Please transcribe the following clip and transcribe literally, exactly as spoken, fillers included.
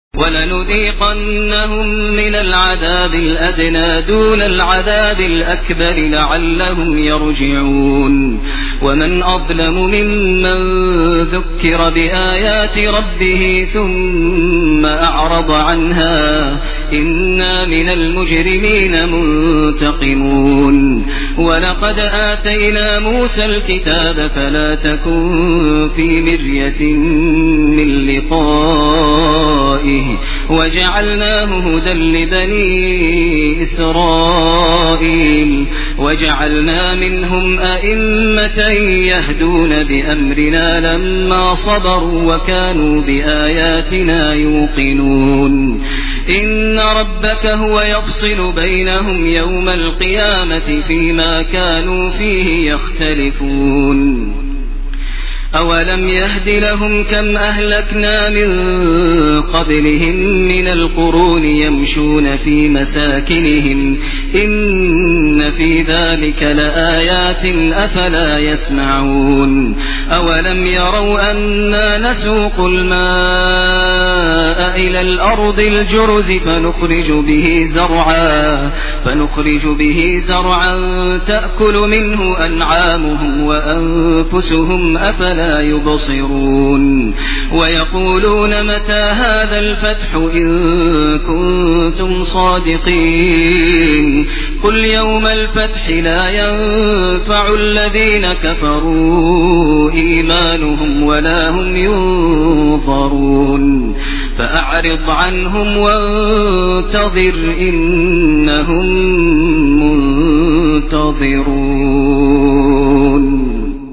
ولنذيقنهم من العذاب الأدنى دون العذاب الأكبر لعلهم يرجعون. ومن أظلم ممن ذكر بآيات ربه ثم أعرض عنها إنا من المجرمين منتقمون. ولقد آتينا موسى الكتاب فلا تكن في مرية من لقائه وجعلناه هدى لبني إسرائيل وجعلنا منهم أئمة يهدون بأمرنا لما صبروا وكانوا بآياتنا يوقنون. إن ربك هو يفصل بينهم يوم القيامة فيما كانوا فيه يختلفون. أولم يهد لهم كم أهلكنا من قبلهم من القرون يمشون في مساكنهم إن في ذلك لآيات أفلا يسمعون. أولم يروا أنا نسوق الماء إلى الأرض الجرز فنخرج به زرعا فنخرج به زرعا تأكل منه أنعامهم وأنفسهم أفلا لا يبصرون. ويقولون متى هذا الفتح إن كنتم صادقين قل يوم الفتح لا ينفع الذين كفروا إيمانهم ولا هم ينظرون. فأعرض عنهم وانتظر إنهم منتظرون.